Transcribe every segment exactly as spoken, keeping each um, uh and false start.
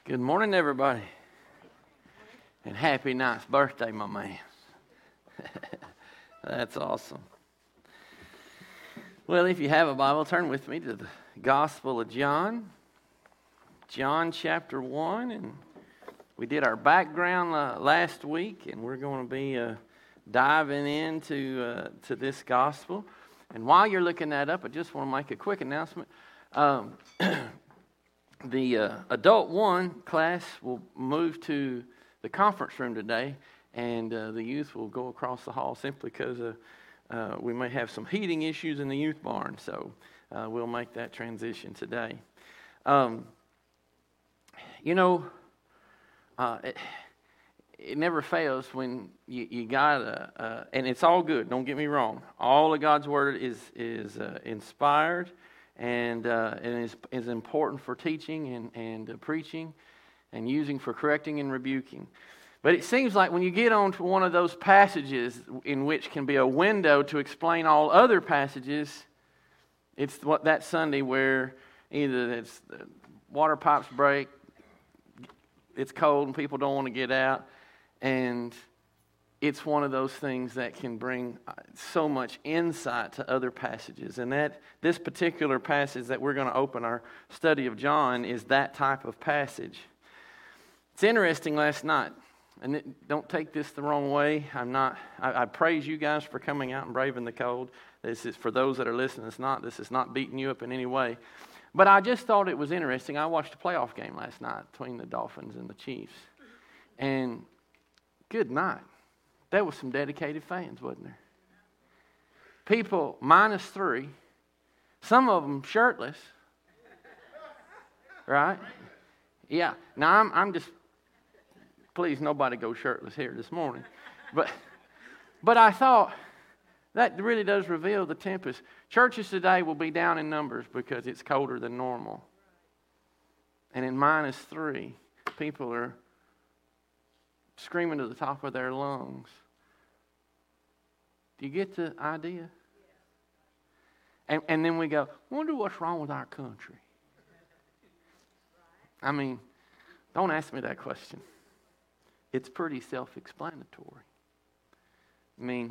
Good morning, everybody. And happy ninth birthday, my man. That's awesome. Well, if you have a Bible, turn with me to the Gospel of John. John chapter one. And we did our background uh, last week, and we're going to be uh, diving into uh, to this Gospel. And while you're looking that up, I just want to make a quick announcement. Um, The uh, adult one class will move to the conference room today, and uh, the youth will go across the hall simply because uh, uh, we may have some heating issues in the youth barn, so uh, we'll make that transition today. Um, you know, uh, it, it never fails when you, you got a, uh, and it's all good, don't get me wrong. All of God's Word is, is uh, inspired. And, uh, and is, is important for teaching and, and uh, preaching and using for correcting and rebuking. But it seems like when you get on to one of those passages in which can be a window to explain all other passages, it's what that Sunday where either it's the water pipes break, it's cold and people don't want to get out, and it's one of those things that can bring so much insight to other passages. And that this particular passage that we're going to open our study of John is that type of passage. It's interesting last night, and it, don't take this the wrong way. I'm not. I, I praise you guys for coming out and braving the cold. This is for those that are listening. It's not. This is not beating you up in any way. But I just thought it was interesting. I watched a playoff game last night between the Dolphins and the Chiefs, and good night. There was some dedicated fans, wasn't there? People minus three, some of them shirtless, right? Yeah. Now I'm I'm just please nobody go shirtless here this morning, but but I thought that really does reveal the tempest. Churches today will be down in numbers because it's colder than normal, and in minus three, people are screaming to the top of their lungs. Do you get the idea? And, and then we go, wonder what's wrong with our country. I mean, don't ask me that question. It's pretty self-explanatory. I mean,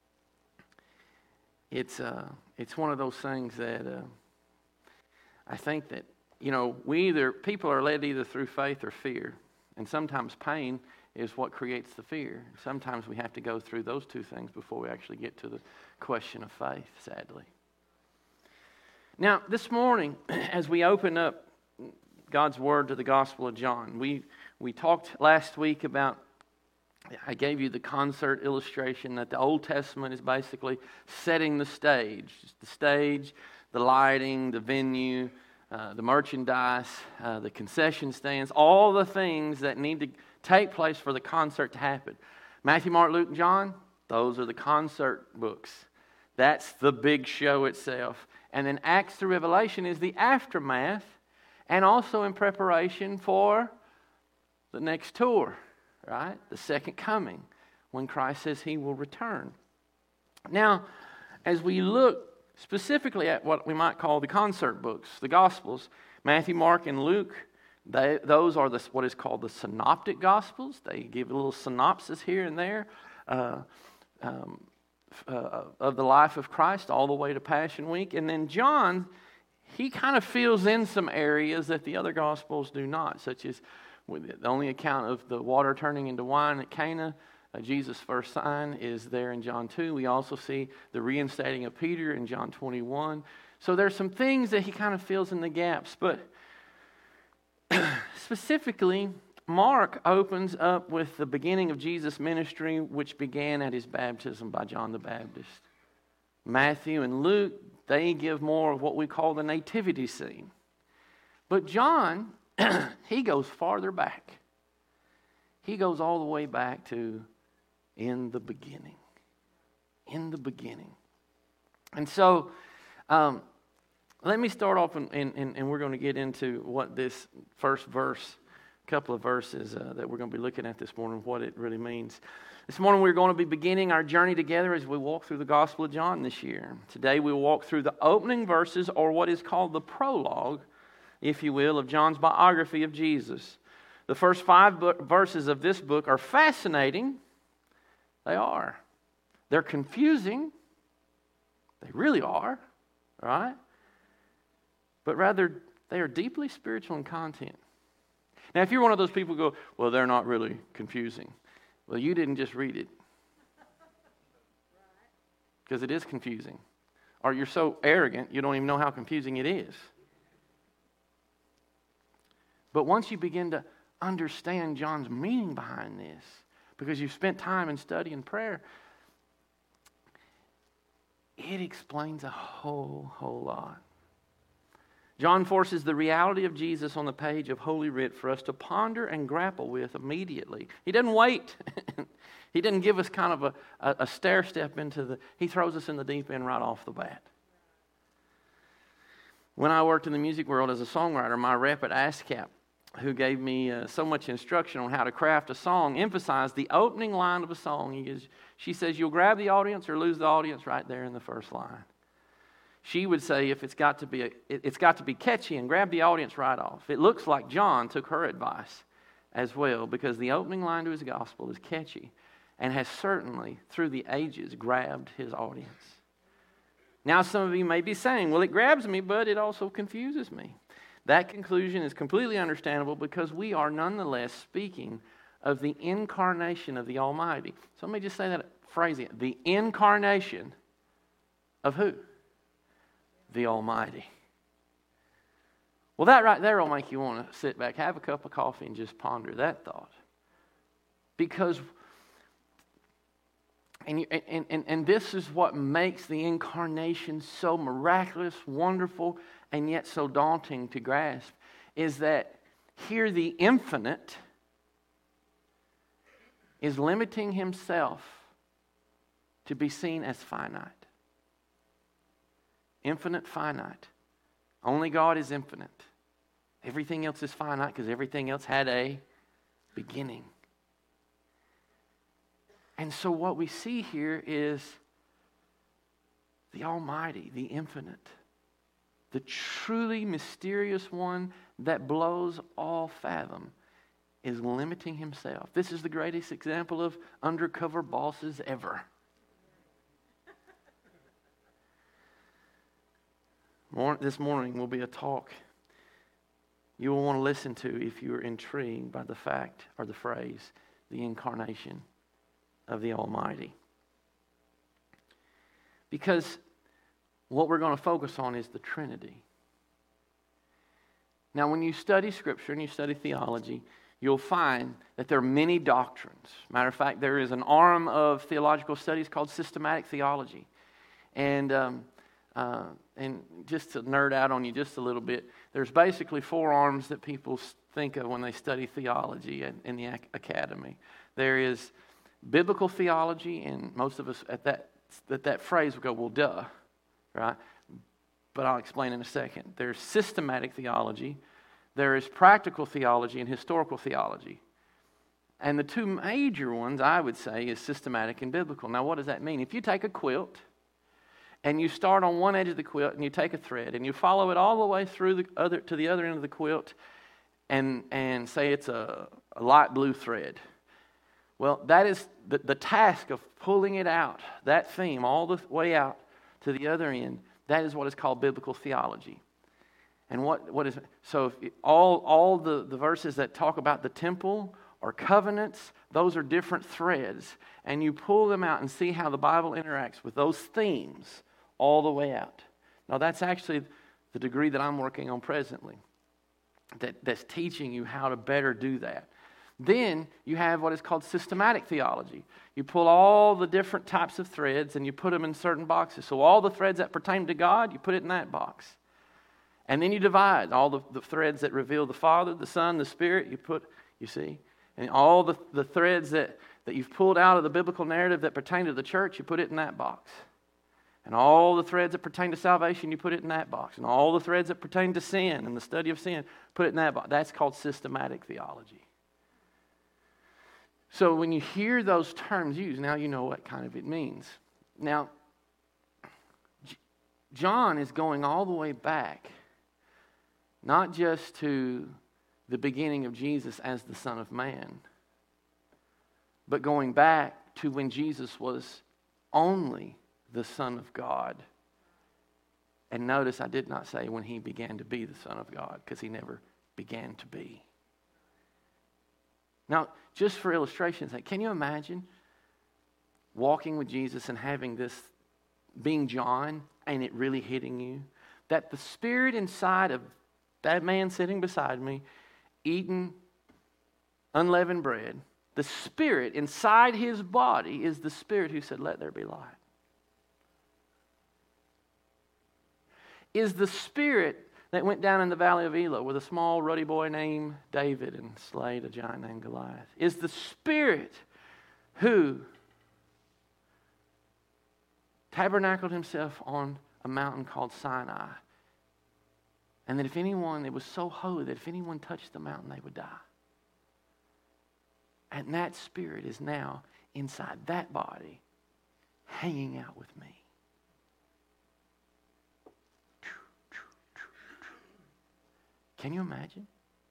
it's uh, it's one of those things that uh, I think that, you know, we either, people are led either through faith or fear. And sometimes pain is what creates the fear. Sometimes we have to go through those two things before we actually get to the question of faith, sadly. Now, this morning, as we open up God's Word to the Gospel of John, we, we talked last week about, I gave you the concert illustration that the Old Testament is basically setting the stage. The stage, the lighting, the venue, uh, the merchandise, uh, the concession stands, all the things that need to take place for the concert to happen. Matthew, Mark, Luke, and John, those are the concert books. That's the big show itself. And then Acts through Revelation is the aftermath and also in preparation for the next tour, right? The second coming, when Christ says he will return. Now, as we look specifically at what we might call the concert books, the Gospels, Matthew, Mark, and Luke, They, those are the, what is called the synoptic gospels. They give a little synopsis here and there uh, um, uh, of the life of Christ all the way to Passion Week. And then John, he kind of fills in some areas that the other gospels do not, such as the only account of the water turning into wine at Cana. Uh, Jesus' first sign is there in John two. We also see the reinstating of Peter in John twenty-one. So there's some things that he kind of fills in the gaps, but specifically, Mark opens up with the beginning of Jesus' ministry, which began at his baptism by John the Baptist. Matthew and Luke, they give more of what we call the nativity scene. But John, he goes farther back. He goes all the way back to in the beginning. In the beginning. And so, um, let me start off, and, and, and we're going to get into what this first verse, couple of verses uh, that we're going to be looking at this morning, what it really means. This morning we're going to be beginning our journey together as we walk through the Gospel of John this year. Today we will walk through the opening verses, or what is called the prologue, if you will, of John's biography of Jesus. The first five book, verses of this book are fascinating. They are. They're confusing. They really are, right? But rather, they are deeply spiritual in content. Now, if you're one of those people who go, well, they're not really confusing. Well, you didn't just read it. Because it is confusing. Or you're so arrogant, you don't even know how confusing it is. But once you begin to understand John's meaning behind this, because you've spent time in study and prayer, it explains a whole, whole lot. John forces the reality of Jesus on the page of Holy Writ for us to ponder and grapple with immediately. He doesn't wait. He didn't give us kind of a, a, a stair step into the, he throws us in the deep end right off the bat. When I worked in the music world as a songwriter, my rep at ASCAP, who gave me uh, so much instruction on how to craft a song, emphasized the opening line of a song. He goes, she says, you'll grab the audience or lose the audience right there in the first line. She would say, if it's got to be a, it, it's got to be catchy and grab the audience right off. It looks like John took her advice as well, because the opening line to his gospel is catchy and has certainly, through the ages, grabbed his audience. Now, some of you may be saying, well, it grabs me, but it also confuses me. That conclusion is completely understandable because we are nonetheless speaking of the incarnation of the Almighty. So let me just say that phrase again. The incarnation of who? The Almighty. Well, that right there will make you want to sit back, have a cup of coffee, and just ponder that thought. Because, and, you, and, and, and this is what makes the incarnation so miraculous, wonderful, and yet so daunting to grasp, is that here the infinite is limiting himself to be seen as finite. Infinite, finite. Only God is infinite. Everything else is finite because everything else had a beginning. And so what we see here is the Almighty, the infinite, the truly mysterious one that blows all fathom, is limiting himself. This is the greatest example of undercover bosses ever. This morning will be a talk you will want to listen to if you are intrigued by the fact or the phrase, the incarnation of the Almighty. Because what we're going to focus on is the Trinity. Now, when you study Scripture and you study theology, you'll find that there are many doctrines. Matter of fact, there is an arm of theological studies called systematic theology. And um, uh, and just to nerd out on you just a little bit, there's basically four arms that people think of when they study theology in, in the ac- academy. There is biblical theology, and most of us at that that, that phrase will go, well, duh, right? But I'll explain in a second. There's systematic theology. There is practical theology and historical theology. And the two major ones, I would say, is systematic and biblical. Now, what does that mean? If you take a quilt and you start on one edge of the quilt and you take a thread and you follow it all the way through the other to the other end of the quilt and, and say it's a, a light blue thread. Well, that is the, the task of pulling it out, that theme, all the way out to the other end. That is what is called biblical theology. And what, what is, so if all, all the, the verses that talk about the temple or covenants, those are different threads. And you pull them out and see how the Bible interacts with those themes all the way out. Now that's actually the degree that I'm working on presently, that, that's teaching you how to better do that. Then you have what is called systematic theology. You pull all the different types of threads and you put them in certain boxes. So all the threads that pertain to God, you put it in that box. And then you divide all the, the threads that reveal the Father, the Son, the Spirit, you put, you see. And all the, the threads that, that you've pulled out of the biblical narrative that pertain to the church, you put it in that box. And all the threads that pertain to salvation, you put it in that box. And all the threads that pertain to sin and the study of sin, put it in that box. That's called systematic theology. So when you hear those terms used, now you know what kind of it means. Now, John is going all the way back, not just to the beginning of Jesus as the Son of Man, but going back to when Jesus was only the Son of God. And notice I did not say when he began to be the Son of God, because he never began to be. Now, just for illustration's sake, can you imagine walking with Jesus and having this, being John, and it really hitting you? That the spirit inside of that man sitting beside me, eating unleavened bread, the spirit inside his body is the spirit who said, "Let there be light." Is the spirit that went down in the valley of Elah with a small ruddy boy named David and slayed a giant named Goliath. Is the spirit who tabernacled himself on a mountain called Sinai. And that if anyone, it was so holy that if anyone touched the mountain, they would die. And that spirit is now inside that body, hanging out with me. Can you imagine?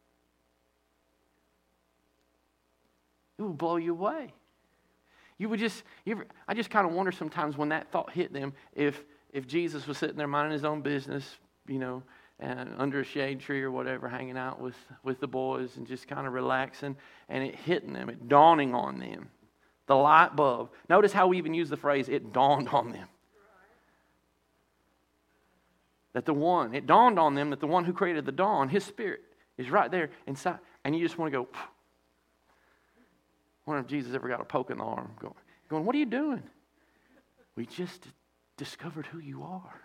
It will blow you away. You would just, you ever, I just kind of wonder sometimes when that thought hit them, if if Jesus was sitting there minding his own business, you know, and under a shade tree or whatever, hanging out with, with the boys and just kind of relaxing, and it hitting them, it dawning on them. The light bulb. Notice how we even use the phrase, it dawned on them. That the one, it dawned on them that the one who created the dawn, his spirit, is right there inside. And you just want to go, I wonder if Jesus ever got a poke in the arm. Going, going, what are you doing? We just discovered who you are.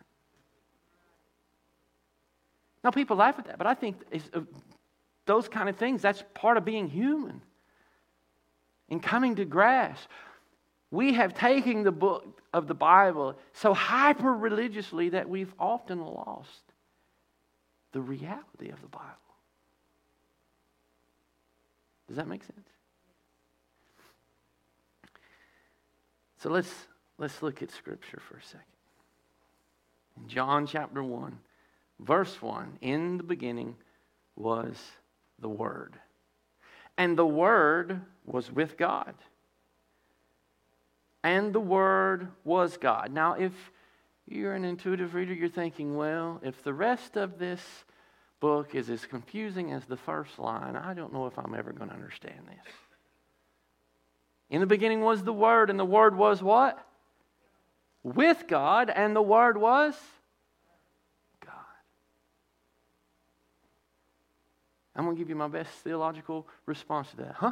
Now, people laugh at that, but I think it's, uh, those kind of things, that's part of being human. And coming to grasp. We have taken the book of the Bible so hyper-religiously that we've often lost the reality of the Bible. Does that make sense? So let's let's look at Scripture for a second. In John chapter one, verse one, in the beginning was the Word. And the Word was with God. And the Word was God. Now, if you're an intuitive reader, you're thinking, well, if the rest of this book is as confusing as the first line, I don't know if I'm ever going to understand this. In the beginning was the Word, and the Word was what? With God, and the Word was God. I'm going to give you my best theological response to that. Huh?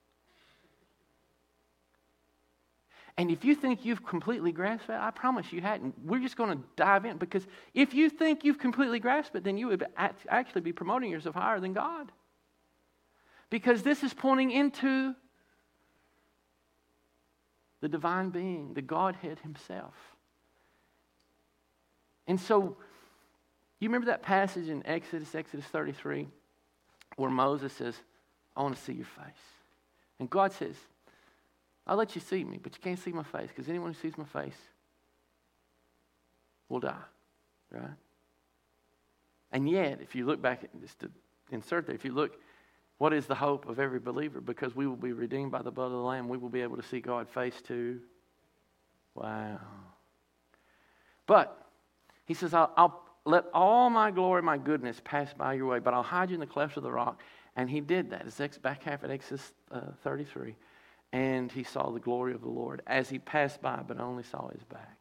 And if you think you've completely grasped it, I promise you hadn't. We're just going to dive in, because if you think you've completely grasped it, then you would actually be promoting yourself higher than God. Because this is pointing into the divine being, the Godhead himself. And so, you remember that passage in Exodus, Exodus thirty-three, where Moses says, I want to see your face. And God says, I'll let you see me, but you can't see my face, because anyone who sees my face will die, right? And yet, if you look back, at, just to insert there, if you look, what is the hope of every believer? Because we will be redeemed by the blood of the Lamb, we will be able to see God face to. Wow. But, he says, I'll, I'll let all my glory, my goodness pass by your way, but I'll hide you in the clefts of the rock. And he did that. It's back half at Exodus uh, thirty-three. And he saw the glory of the Lord as he passed by, but only saw his back.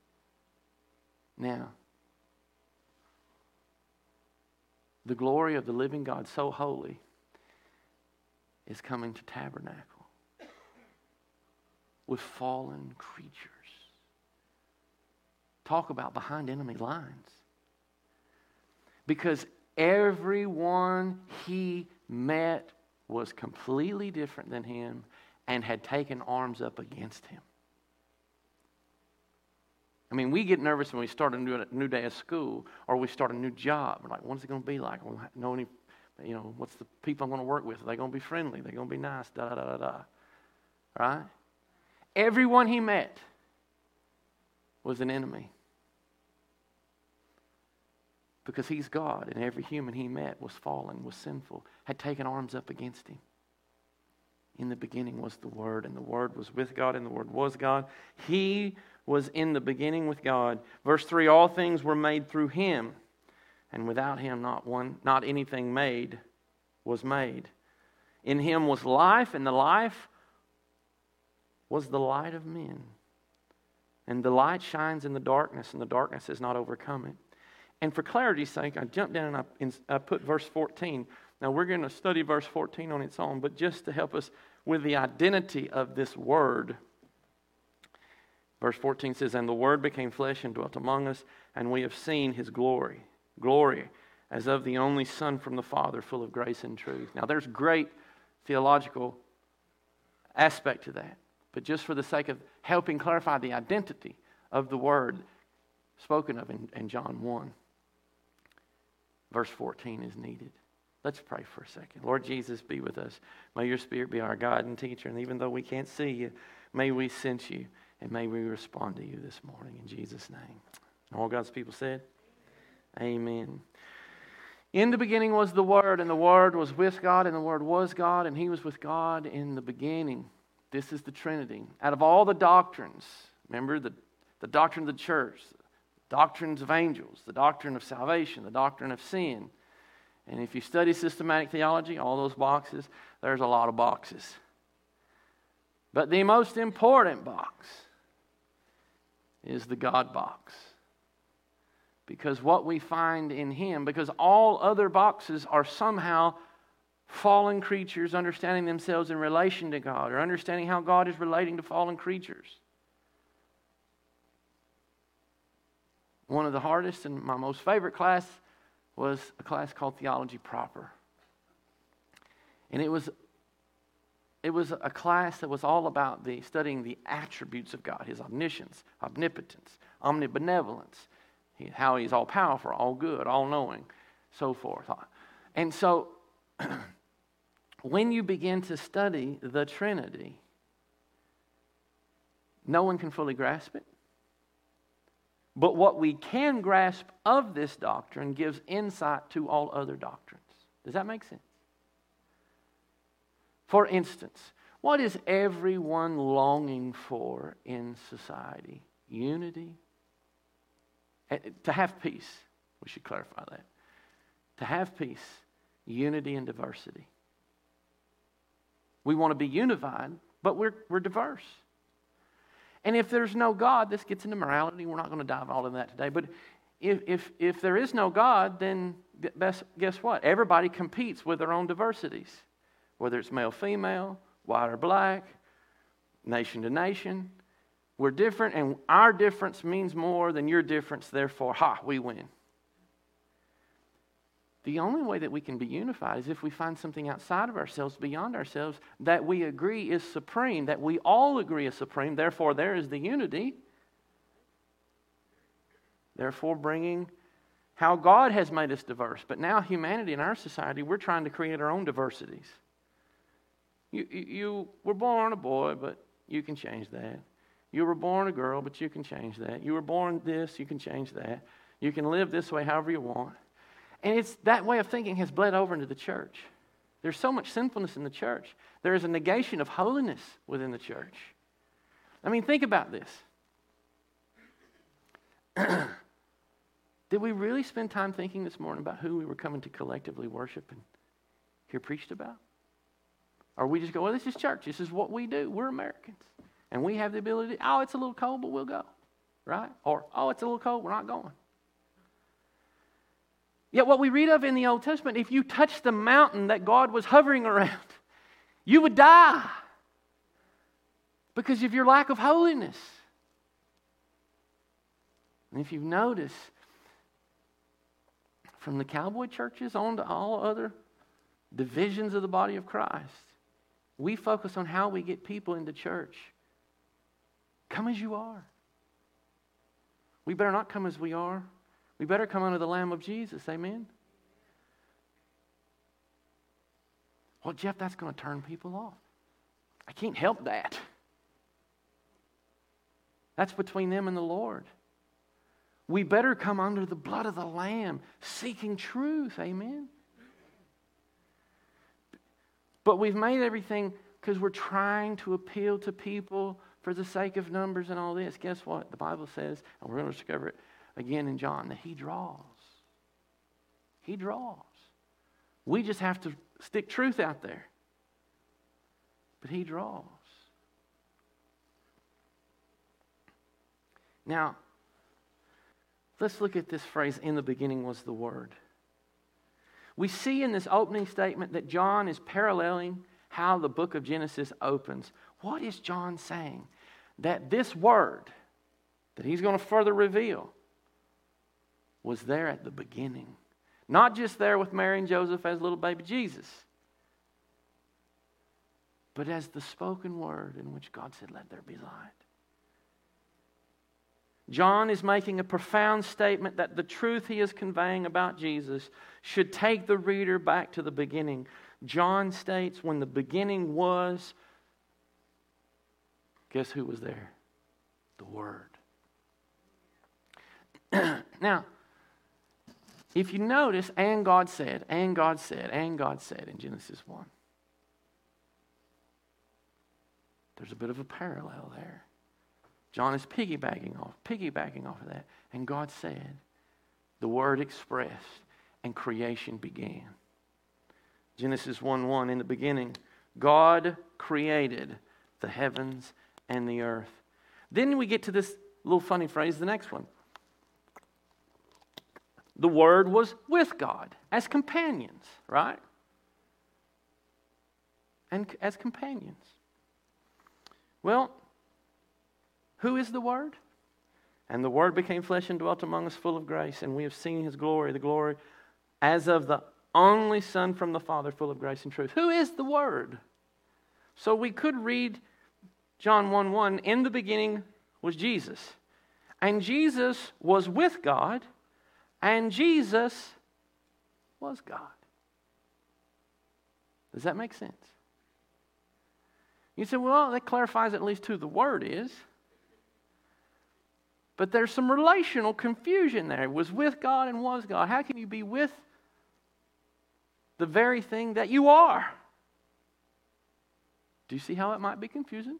Now, the glory of the living God, so holy, is coming to tabernacle with fallen creatures. Talk about behind enemy lines. Because everyone he met was completely different than him and had taken arms up against him. I mean, we get nervous when we start a new, a new day of school, or we start a new job. We're like, what's it going to be like? We don't know any, you know, what's the people I'm going to work with? Are they going to be friendly? Are they going to be nice? Da da da da da. Right? Everyone he met was an enemy. because he's God, and every human he met was fallen, was sinful, had taken arms up against him. In the beginning was the Word, and the Word was with God, and the Word was God. He was in the beginning with God. Verse three, all things were made through him, and without him not one, not anything made was made. In him was life, and the life was the light of men. And the light shines in the darkness, and the darkness has not overcome it. And for clarity's sake, I jumped down and I, and I put verse fourteen. Now we're going to study verse fourteen on its own, but just to help us with the identity of this Word. Verse fourteen says, and the Word became flesh and dwelt among us, and we have seen his glory. Glory as of the only Son from the Father, full of grace and truth. Now there's great theological aspect to that. But just for the sake of helping clarify the identity of the Word spoken of in, in John one, verse fourteen is needed. Let's pray for a second. Lord Jesus, be with us. May your Spirit be our guide and teacher. And even though we can't see you, may we sense you. And may we respond to you this morning in Jesus' name. And all God's people said, amen. In the beginning was the Word, and the Word was with God, and the Word was God, and he was with God in the beginning. This is the Trinity. Out of all the doctrines, remember the, the doctrine of the church, the doctrines of angels, the doctrine of salvation, the doctrine of sin. And if you study systematic theology, all those boxes, there's a lot of boxes. But the most important box is the God box. Because what we find in him, because all other boxes are somehow fallen creatures understanding themselves in relation to God, or understanding how God is relating to fallen creatures. One of the hardest and my most favorite class was a class called Theology Proper. And it was it was a class that was all about the studying the attributes of God, his omniscience, omnipotence, omnibenevolence, how he's all powerful, all good, all knowing, so forth. And so when you begin to study the Trinity, no one can fully grasp it. But what we can grasp of this doctrine gives insight to all other doctrines. Does that make sense? For instance, what is everyone longing for in society? Unity. To have peace. We should clarify that. To have peace, unity, and diversity. We want to be unified, but we're, we're diverse. And if there's no God, this gets into morality. We're not going to dive all into that today. But if, if, if there is no God, then guess what? Everybody competes with their own diversities. Whether it's male, female, white or black, nation to nation. We're different, and our difference means more than your difference. Therefore, ha, we win. The only way that we can be unified is if we find something outside of ourselves, beyond ourselves, that we agree is supreme, that we all agree is supreme. Therefore, there is the unity. Therefore, bringing how God has made us diverse. But now humanity in our society, we're trying to create our own diversities. You, you, you were born a boy, but you can change that. You were born a girl, but you can change that. You were born this, you can change that. You can live this way however you want. And it's that way of thinking has bled over into the church. There's so much sinfulness in the church. There is a negation of holiness within the church. I mean, think about this. Did we really spend time thinking this morning about who we were coming to collectively worship and hear preached about? Or we just go, well, this is church. This is what we do. We're Americans. And we have the ability, oh, it's a little cold, but we'll go. Right? Or, oh, it's a little cold, we're not going. Yet what we read of in the Old Testament, if you touch the mountain that God was hovering around, you would die because of your lack of holiness. And if you've noticed, from the cowboy churches on to all other divisions of the body of Christ, we focus on how we get people into church. Come as you are. We better not come as we are. We better come under the Lamb of Jesus. Amen? Well, Jeff, that's going to turn people off. I can't help that. That's between them and the Lord. we better come under the blood of the Lamb, seeking truth. Amen? But we've made everything because we're trying to appeal to people for the sake of numbers and all this. Guess what? The Bible says, and we're going to discover it again in John, that He draws. He draws. We just have to stick truth out there. But He draws. Now, let's look at this phrase, in the beginning was the Word. We see in this opening statement that John is paralleling how the book of Genesis opens. What is John saying? That this Word that he's going to further reveal was there at the beginning. Not just there with Mary and Joseph as little baby Jesus, but as the spoken word in which God said, let there be light. John is making a profound statement that the truth he is conveying about Jesus should take the reader back to the beginning. John states, when the beginning was, guess who was there? The Word. Now, if you notice, and God said, and God said, and God said in Genesis one. There's a bit of a parallel there. John is piggybacking off, piggybacking off of that. And God said, the Word expressed, and creation began. Genesis one one, in the beginning, God created the heavens and the earth. Then we get to this little funny phrase, the next one. The Word was with God as companions, right? And as companions. Well, who is the Word? And the Word became flesh and dwelt among us, full of grace, and we have seen His glory, the glory as of the only Son from the Father, full of grace and truth. Who is the Word? So we could read John one one, in the beginning was Jesus. And Jesus was with God, and Jesus was God. Does that make sense? You say, well, that clarifies at least who the Word is. But there's some relational confusion there. It was with God and was God. How can you be with the very thing that you are? Do you see how it might be confusing?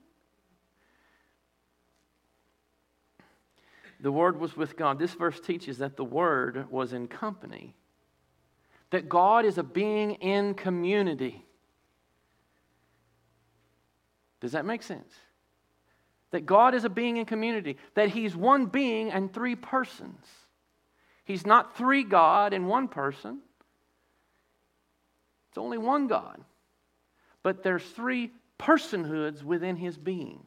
The Word was with God. This verse teaches that the Word was in company. That God is a being in community. Does that make sense? That God is a being in community. That He's one being and three persons. He's not three God in one person. It's only one God. But there's three personhoods within His being.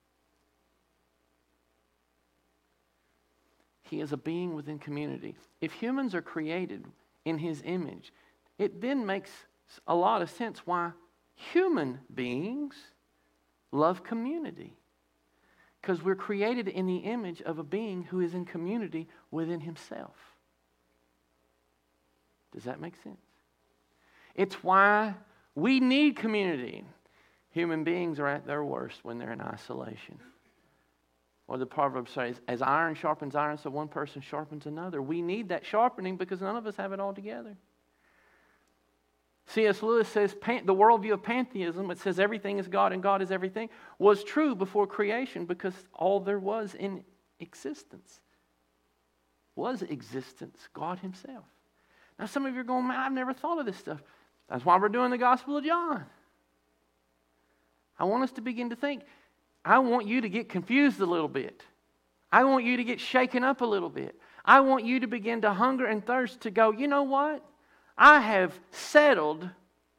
He is a being within community. If humans are created in His image, it then makes a lot of sense why human beings love community. Because we're created in the image of a being who is in community within himself. Does that make sense? It's why we need community. Human beings are at their worst when they're in isolation. Or the proverb says, as iron sharpens iron, so one person sharpens another. We need that sharpening because none of us have it all together. C S Lewis says the worldview of pantheism, it says everything is God and God is everything, was true before creation because all there was in existence was existence, God Himself. Now some of you are going, man, I've never thought of this stuff. That's why we're doing the Gospel of John. I want us to begin to think. I want you to get confused a little bit. I want you to get shaken up a little bit. I want you to begin to hunger and thirst to go, you know what? I have settled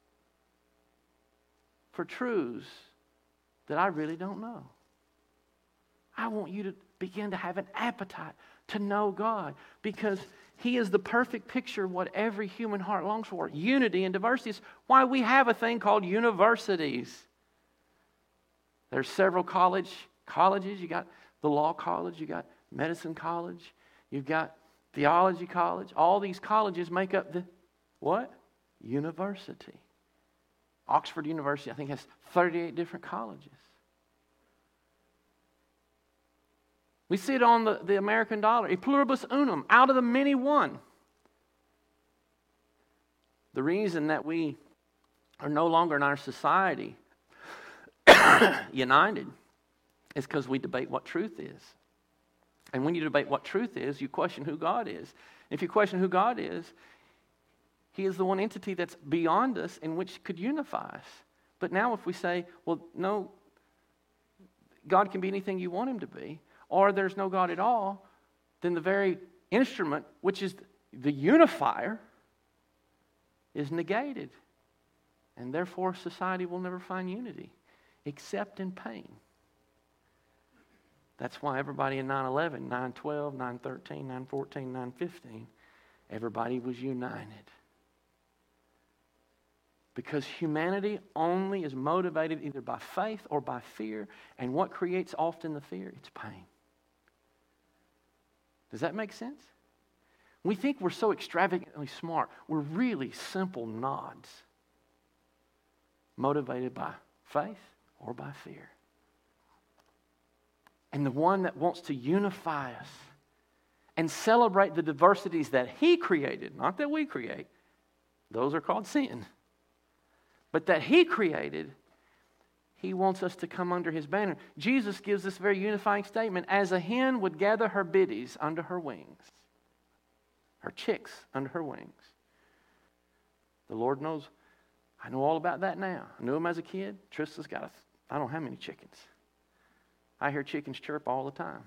for truths that I really don't know. I want you to begin to have an appetite to know God because He is the perfect picture of what every human heart longs for. Unity and diversity is why we have a thing called universities. There's several college colleges. You got the law college, you got medicine college, you've got theology college. All these colleges make up the what? University. Oxford University, I think, has thirty-eight different colleges. We see it on the, the American dollar. E pluribus unum, out of the many one. The reason that we are no longer in our society united is because we debate what truth is. And when you debate what truth is, you question who God is. If you question who God is, He is the one entity that's beyond us and which could unify us. But now if we say, well, no, God can be anything you want Him to be, or there's no God at all, then the very instrument, which is the unifier, is negated. And therefore society will never find unity, except in pain. That's why everybody in nine eleven, nine twelve, nine thirteen, nine fourteen, nine fifteen, everybody was united. Because humanity only is motivated either by faith or by fear. And what creates often the fear? It's pain. Does that make sense? We think we're so extravagantly smart. We're really simple nods. Motivated by faith or by fear. And the one that wants to unify us and celebrate the diversities that He created, not that we create, those are called sin, but that He created, He wants us to come under His banner. Jesus gives this very unifying statement, as a hen would gather her biddies under her wings, her chicks under her wings. The Lord knows, I know all about that now. I knew Him as a kid. Trista's got, a, I don't have many chickens. I hear chickens chirp all the time.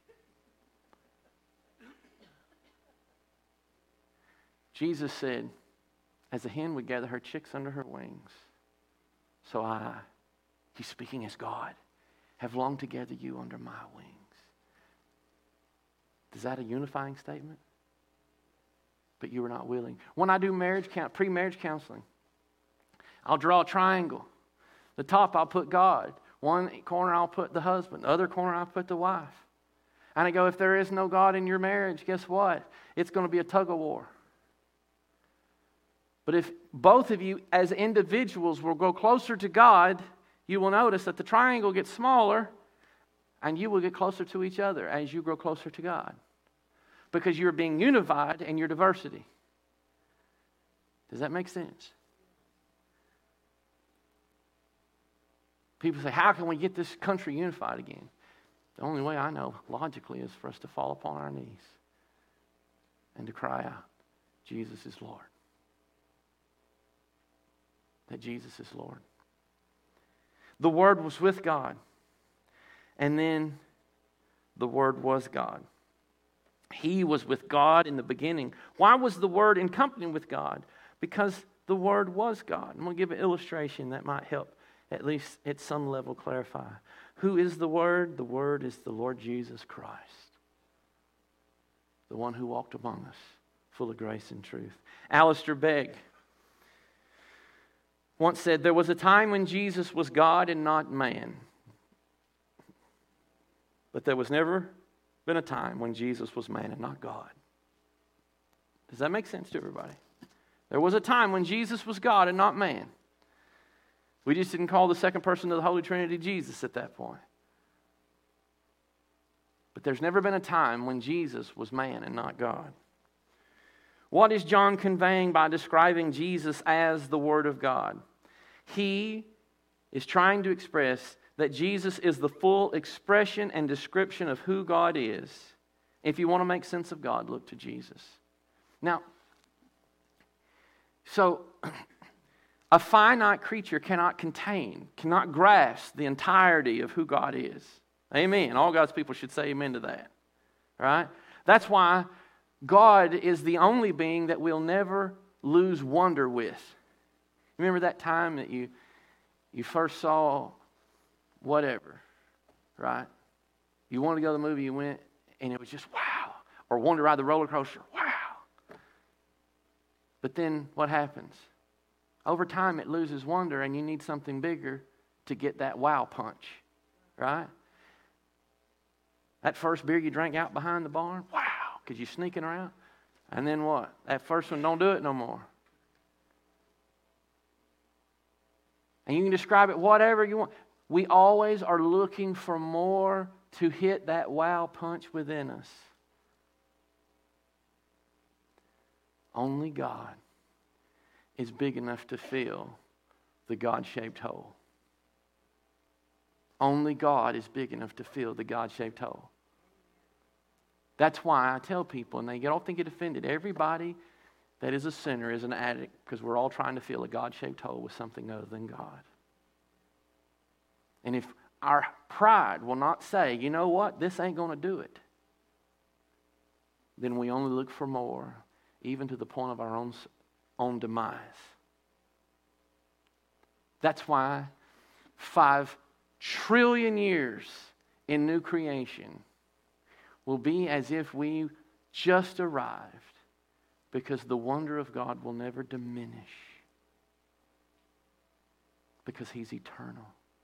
Jesus said, as a hen would gather her chicks under her wings, so I, He's speaking as God, have longed to gather you under my wings. Is that a unifying statement? But you were not willing. When I do marriage pre-marriage counseling, I'll draw a triangle. The top I'll put God. One corner I'll put the husband. The other corner I'll put the wife. And I go, if there is no God in your marriage, guess what? It's going to be a tug of war. But if both of you as individuals will go closer to God, you will notice that the triangle gets smaller and you will get closer to each other as you grow closer to God. Because you're being unified in your diversity. Does that make sense? People say, how can we get this country unified again? The only way I know logically is for us to fall upon our knees and to cry out, Jesus is Lord. That Jesus is Lord. The Word was with God. And then the Word was God. He was with God in the beginning. Why was the Word in company with God? Because the Word was God. I'm going to give an illustration that might help at least at some level clarify. Who is the Word? The Word is the Lord Jesus Christ. The one who walked among us, full of grace and truth. Alistair Begg once said, there was a time when Jesus was God and not man. But there was never been a time when Jesus was man and not God. Does that make sense to everybody? There was a time when Jesus was God and not man. We just didn't call the second person of the Holy Trinity Jesus at that point. But there's never been a time when Jesus was man and not God. What is John conveying by describing Jesus as the Word of God? He is trying to express that Jesus is the full expression and description of who God is. If you want to make sense of God, look to Jesus. Now, so a finite creature cannot contain, cannot grasp the entirety of who God is. Amen. All God's people should say amen to that. Right? That's why God is the only being that we'll never lose wonder with. Remember that time that you you first saw whatever, right? You wanted to go to the movie, you went, and it was just wow. Or wanted to ride the roller coaster, wow. But then what happens? Over time it loses wonder and you need something bigger to get that wow punch, right? That first beer you drank out behind the barn, wow, because you're sneaking around. And then what? That first one, don't do it no more. And you can describe it whatever you want. We always are looking for more to hit that wow punch within us. Only God is big enough to fill the God-shaped hole. Only God is big enough to fill the God-shaped hole. That's why I tell people, and they get often get offended, everybody that is a sinner is an addict, because we're all trying to fill a God-shaped hole with something other than God. And if our pride will not say, you know what, this ain't going to do it, then we only look for more, even to the point of our own, own demise. That's why five trillion years in new creation will be as if we just arrived, because the wonder of God will never diminish, because He's eternal.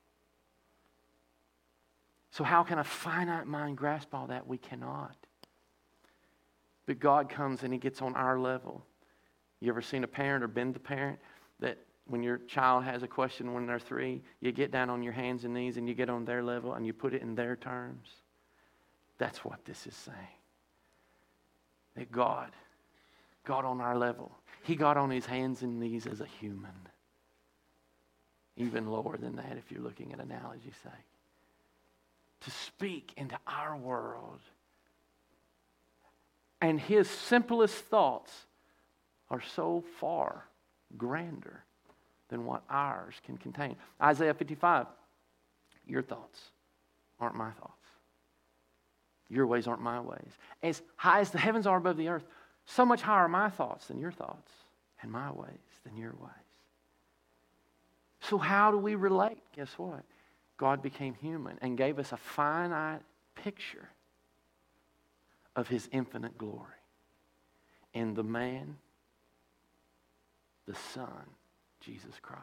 So how can a finite mind grasp all that? We cannot. But God comes and He gets on our level. You ever seen a parent or been the parent that when your child has a question when they're three, you get down on your hands and knees and you get on their level and you put it in their terms? That's what this is saying. That God, God on our level, He got on His hands and knees as a human. Even lower than that if you're looking at analogy's sake. To speak into our world. And His simplest thoughts are so far grander than what ours can contain. Isaiah fifty-five, your thoughts aren't my thoughts. Your ways aren't my ways. As high as the heavens are above the earth, so much higher are my thoughts than your thoughts, and my ways than your ways. So how do we relate? Guess what? God became human and gave us a finite picture of His infinite glory in the man, the Son, Jesus Christ.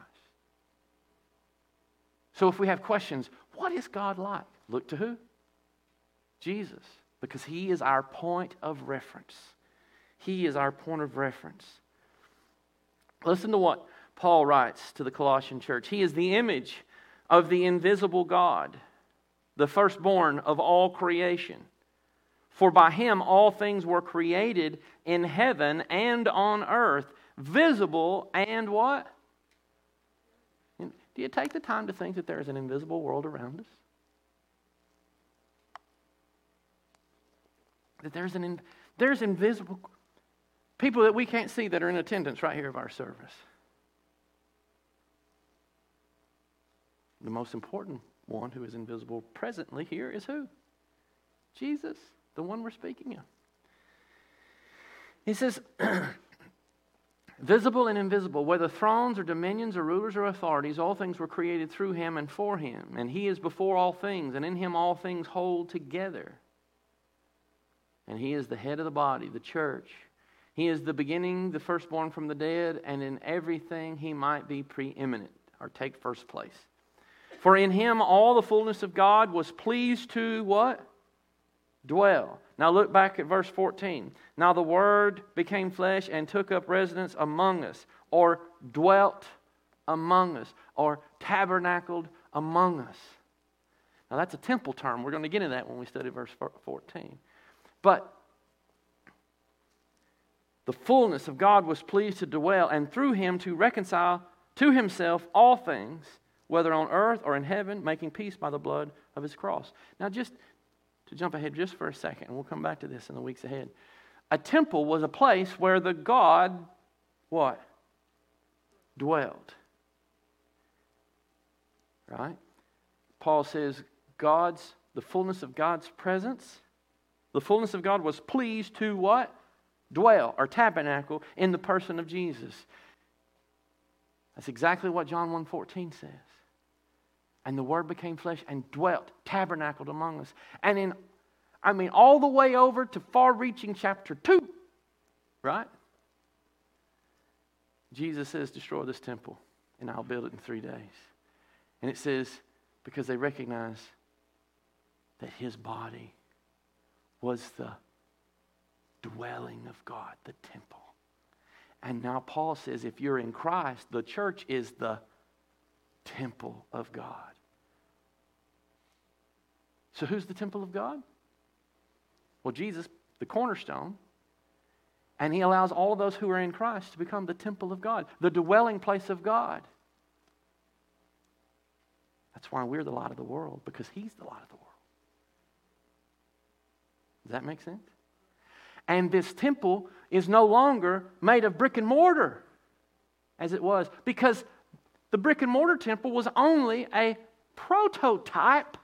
So if we have questions, what is God like? Look to who? Jesus, because He is our point of reference. He is our point of reference. Listen to what Paul writes to the Colossian church. He is the image of the invisible God, the firstborn of all creation. For by Him all things were created in heaven and on earth, visible and what? Do you take the time to think that there is an invisible world around us? That there's an in, there's invisible people that we can't see that are in attendance right here of our service. The most important one who is invisible presently here is who? Jesus, the one we're speaking of. He says, visible and invisible, whether thrones or dominions or rulers or authorities, all things were created through Him and for Him. And He is before all things, and in Him all things hold together. And He is the head of the body, the church. He is the beginning, the firstborn from the dead, and in everything He might be preeminent, or take first place. For in Him all the fullness of God was pleased to what? Dwell. Now look back at verse fourteen. Now the Word became flesh and took up residence among us, or dwelt among us, or tabernacled among us. Now that's a temple term. We're going to get into that when we study verse fourteen. But the fullness of God was pleased to dwell, and through Him to reconcile to Himself all things, whether on earth or in heaven, making peace by the blood of His cross. Now just to jump ahead just for a second, and we'll come back to this in the weeks ahead. A temple was a place where the God, what? Dwelled. Right? Paul says God's, the fullness of God's presence, the fullness of God was pleased to what? Dwell or tabernacle in the person of Jesus. That's exactly what John one fourteen says. And the Word became flesh and dwelt, tabernacled among us. And in, I mean, all the way over to far-reaching chapter two, right? Jesus says, destroy this temple, and I'll build it in three days. And it says, because they recognize that His body was the dwelling of God, the temple. And now Paul says, if you're in Christ, the church is the temple of God. So who's the temple of God? Well, Jesus, the cornerstone, and he allows all of those who are in Christ to become the temple of God, the dwelling place of God. That's why we're the light of the world, because he's the light of the world. Does that make sense? And this temple is no longer made of brick and mortar, as it was, because the brick and mortar temple was only a prototype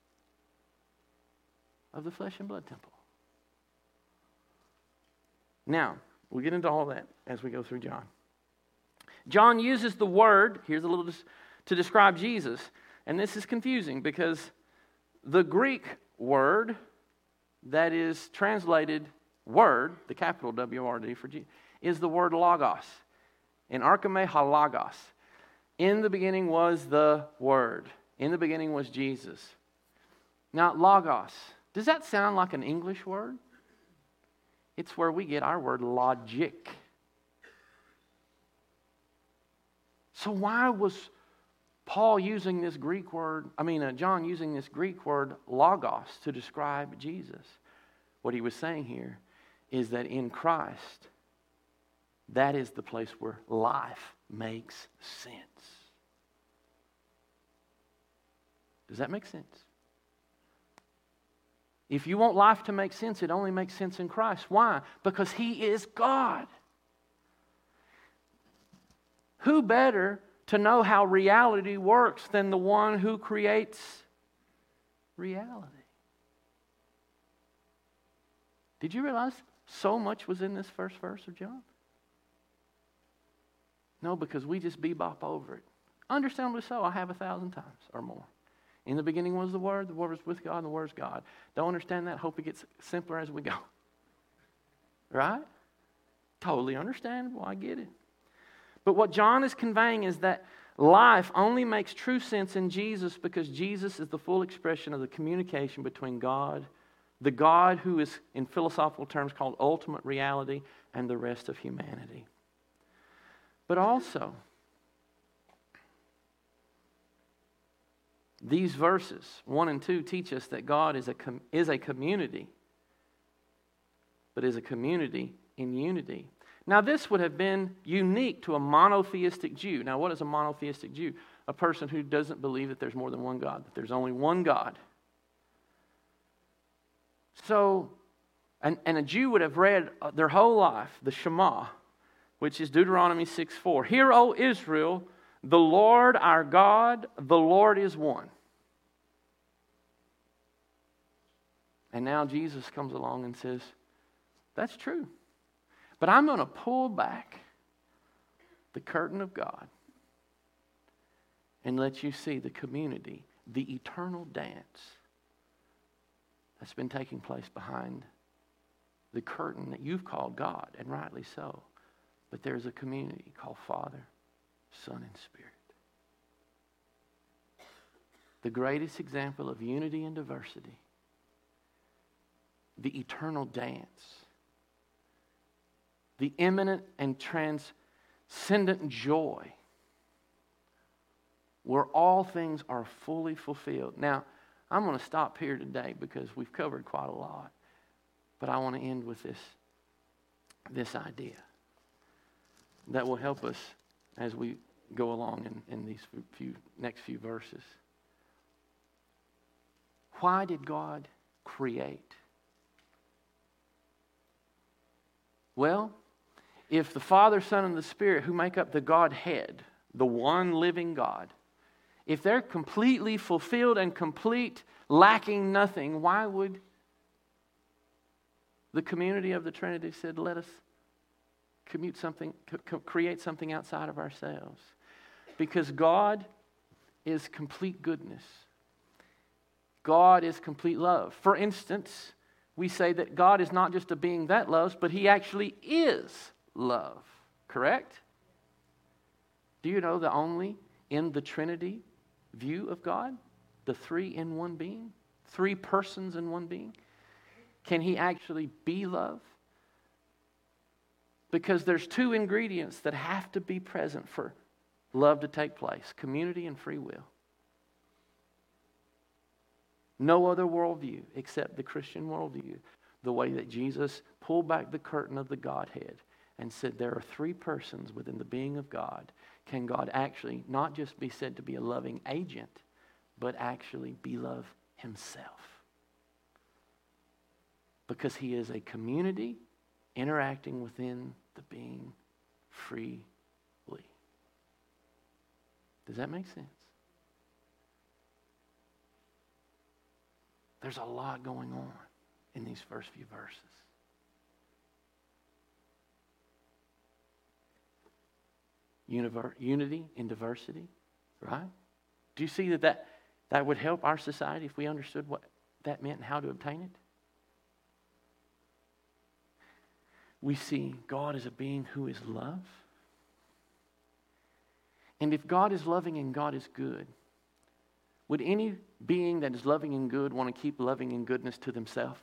of the flesh and blood temple. Now, we'll get into all that as we go through John. John uses the word, here's a little, to describe Jesus. And this is confusing because the Greek word that is translated word, the capital W O R D for G, is the word logos. In archime halagos. In the beginning was the Word. In the beginning was Jesus. Now, logos, does that sound like an English word? It's where we get our word logic. So why was Paul using this Greek word, I mean, uh, John using this Greek word logos to describe Jesus? What he was saying here is that in Christ, that is the place where life makes sense. Does that make sense? If you want life to make sense, it only makes sense in Christ. Why? Because he is God. Who better to know how reality works than the one who creates reality? Did you realize so much was in this first verse of John? No, because we just bebop over it. Understandably so, I have a thousand times or more. In the beginning was the Word, the Word was with God, and the Word is God. Don't understand that? Hope it gets simpler as we go. Right? Totally understandable, I get it. But what John is conveying is that life only makes true sense in Jesus because Jesus is the full expression of the communication between God, the God who is in philosophical terms called ultimate reality, and the rest of humanity. But also, these verses, one and two, teach us that God is a, com- is a community, but is a community in unity. Now, this would have been unique to a monotheistic Jew. Now, what is a monotheistic Jew? A person who doesn't believe that there's more than one God, that there's only one God. So, and, and a Jew would have read their whole life, the Shema, which is Deuteronomy six four. Hear, O Israel, the Lord our God, the Lord is one. And now Jesus comes along and says, that's true. But I'm going to pull back the curtain of God and let you see the community, the eternal dance that's been taking place behind the curtain that you've called God, and rightly so. But there's a community called Father, Son, and Spirit. The greatest example of unity and diversity. The eternal dance. The imminent and transcendent joy. Where all things are fully fulfilled. Now, I'm going to stop here today because we've covered quite a lot. But I want to end with this, this idea that will help us as we go along in, in these few next few verses. Why did God create? Well, if the Father, Son, and the Spirit, who make up the Godhead, the one living God, if they're completely fulfilled and complete, lacking nothing, why would the community of the Trinity said, let us commute something, co- create something outside of ourselves? Because God is complete goodness. God is complete love. For instance, we say that God is not just a being that loves, but He actually is love. Correct? Do you know the only in the Trinity view of God, the three in one being, three persons in one being, can He actually be love? Because there's two ingredients that have to be present for love to take place: community and free will. No other worldview except the Christian worldview. The way that Jesus pulled back the curtain of the Godhead and said there are three persons within the being of God. Can God actually not just be said to be a loving agent, but actually be love himself? Because he is a community interacting within the being freely. Does that make sense? There's a lot going on in these first few verses. Univer- unity in diversity, right? Do you see that, that that would help our society if we understood what that meant and how to obtain it? We see God as a being who is love. And if God is loving and God is good, would any being that is loving and good want to keep loving and goodness to themselves?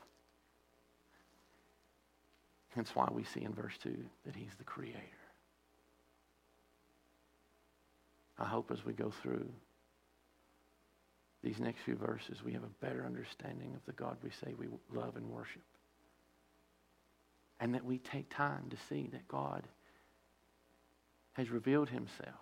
That's why we see in verse two that he's the creator. I hope as we go through these next few verses, we have a better understanding of the God we say we love and worship. And that we take time to see that God has revealed himself.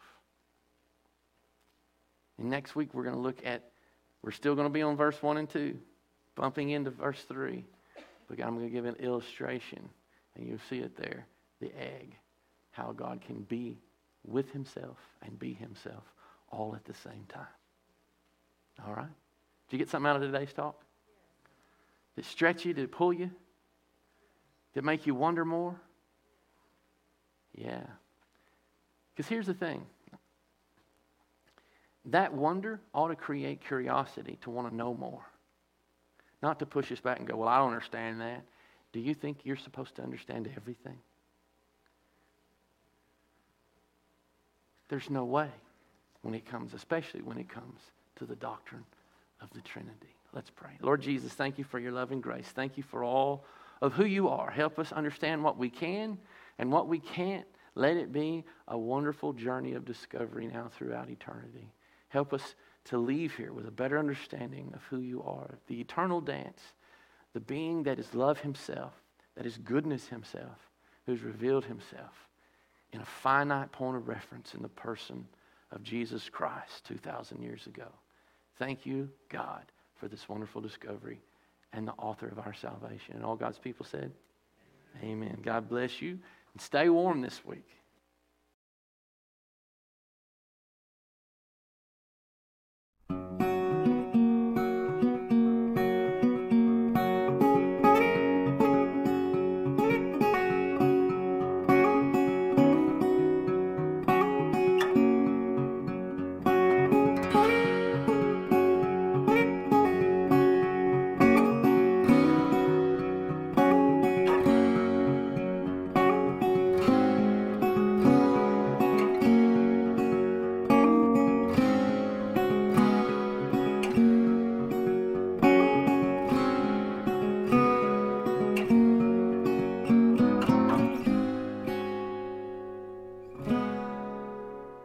And next week we're going to look at, we're still going to be on verse one and two, bumping into verse three. But I'm going to give an illustration, and you'll see it there, the egg, how God can be with himself and be himself all at the same time. All right? Did you get something out of today's talk? Did it stretch you? Did it pull you? Did it make you wonder more? Yeah. Because here's the thing. That wonder ought to create curiosity to want to know more. Not to push us back and go, well, I don't understand that. Do you think you're supposed to understand everything? There's no way when it comes, especially when it comes to the doctrine of the Trinity. Let's pray. Lord Jesus, thank you for your love and grace. Thank you for all of who you are. Help us understand what we can and what we can't. Let it be a wonderful journey of discovery now throughout eternity. Help us to leave here with a better understanding of who you are, the eternal dance, the being that is love himself, that is goodness himself, who's revealed himself in a finite point of reference in the person of Jesus Christ two thousand years ago. Thank you, God, for this wonderful discovery and the author of our salvation. And all God's people said, amen. Amen. God bless you, and stay warm this week.